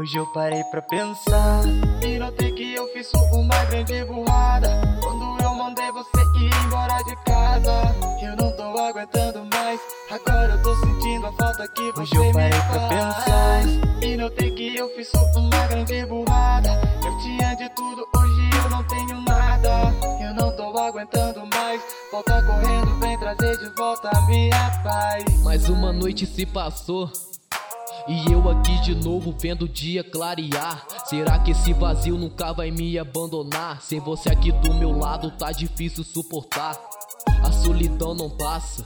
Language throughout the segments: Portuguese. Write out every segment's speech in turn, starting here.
Hoje eu parei pra pensar e notei que eu fiz uma grande burrada. Quando eu mandei você ir embora de casa, eu não tô aguentando mais. Agora eu tô sentindo a falta que você me faz. Hoje eu parei pra pensar e notei que eu fiz uma grande burrada. Eu tinha de tudo, hoje eu não tenho nada. Eu não tô aguentando mais. Volta correndo, vem trazer de volta a minha paz. Mais uma noite se passou e eu aqui de novo vendo o dia clarear. Será que esse vazio nunca vai me abandonar? Sem você aqui do meu lado tá difícil suportar. A solidão não passa.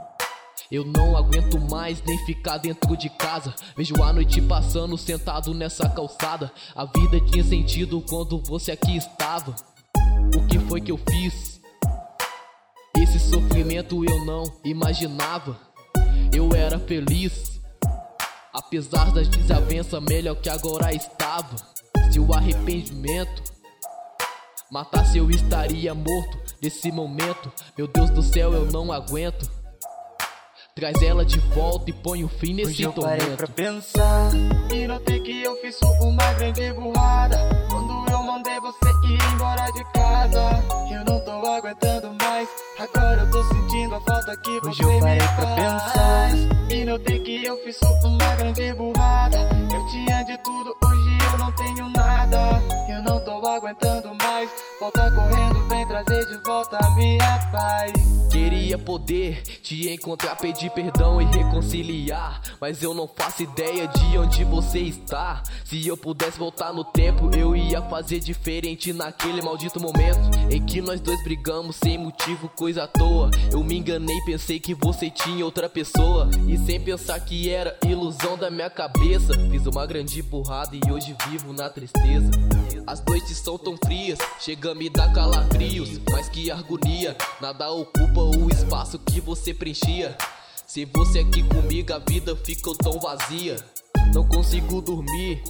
Eu não aguento mais nem ficar dentro de casa. Vejo a noite passando sentado nessa calçada. A vida tinha sentido quando você aqui estava. O que foi que eu fiz? Esse sofrimento eu não imaginava. Eu era feliz, apesar das desavenças, melhor que agora estava. Se o arrependimento matasse, eu estaria morto nesse momento. Meu Deus do céu, eu não aguento. Traz ela de volta e põe um fim nesse tormento. Hoje eu parei pra pensar e notei que eu fiz uma grande burrada. Quando eu mandei você ir embora de casa, eu não tô aguentando mais. Agora eu tô sentindo a falta que você me faz. Hoje eu parei pra pensar e notei que eu fiz uma grande burrada. Eu tinha de tudo, hoje eu não tenho nada. Eu não tô aguentando mais. Volta correndo, vem trazer de volta a minha paz. Queria poder te encontrar, pedir perdão e reconciliar, mas eu não faço ideia de onde você está. Se eu pudesse voltar no tempo, eu ia fazer diferente naquele maldito momento em que nós dois brigamos sem motivo, coisa à toa. Eu me enganei, pensei que você tinha outra pessoa, e sem pensar que era ilusão da minha cabeça, fiz uma grande burrada e hoje vivo na tristeza. As noites são tão frias, chega a me dar calafrios, mas que agonia, nada ocupa o espaço que você preenchia. Sem você aqui comigo a vida ficou tão vazia. Não consigo dormir,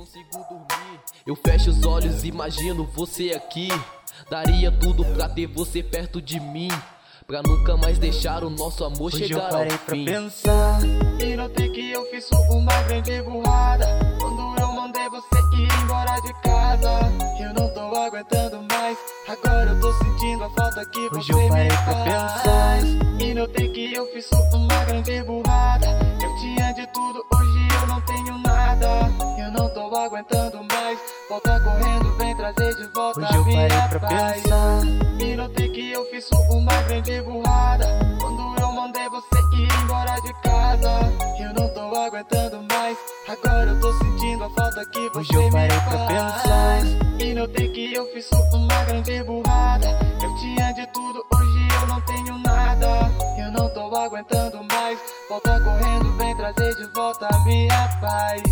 eu fecho os olhos e imagino você aqui. Daria tudo pra ter você perto de mim, pra nunca mais deixar o nosso amor chegar ao fim. Hoje eu parei pra pensar e notei que eu fiz uma grande burrada. Quando eu mandei você ir embora de casa, eu não tô aguentando mais. Agora eu tô sentindo a falta que você me faz. Hoje eu parei pra pensar e notei que eu fiz uma grande burrada. Eu tinha de tudo, hoje eu não tenho nada. Eu não tô aguentando mais. Volta correndo, vem trazer de volta a minha paz. E notei que eu fiz uma grande burrada. Quando eu mandei você ir embora de casa, eu não tô aguentando mais. Agora eu tô sentindo a falta que você me faz. E notei que eu fiz uma grande burrada. Eu tinha de tudo, hoje eu não tenho nada. Eu não tô aguentando mais. Volta correndo, vem trazer de volta a minha paz.